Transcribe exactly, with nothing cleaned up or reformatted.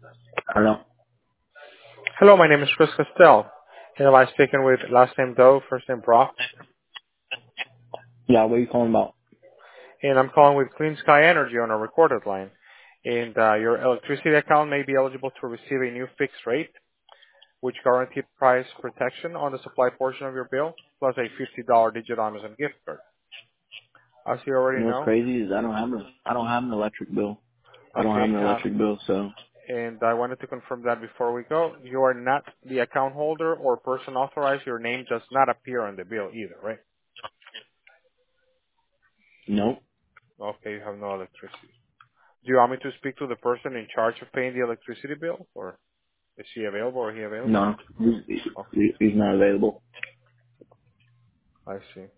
Hello. Hello, my name is Chris Castell. And am I speaking with last name Doe, first name Brock? Yeah, what are you calling about? And I'm calling with Clean Sky Energy on a recorded line. And uh, your electricity account may be eligible to receive a new fixed rate, which guaranteed price protection on the supply portion of your bill, plus a fifty dollars digit Amazon gift card. As you You already know what's know, crazy is I don't have a I don't have an electric bill. I don't have okay, an uh, electric bill, so and I wanted to confirm that before we go, you are not the account holder or person authorized. Your name does not appear on the bill either, right? nope. Okay, you have no electricity. Do you want me to speak to the person in charge of paying the electricity bill, or is he available, or he available? No, he's, Oh, he's he's not available. I see.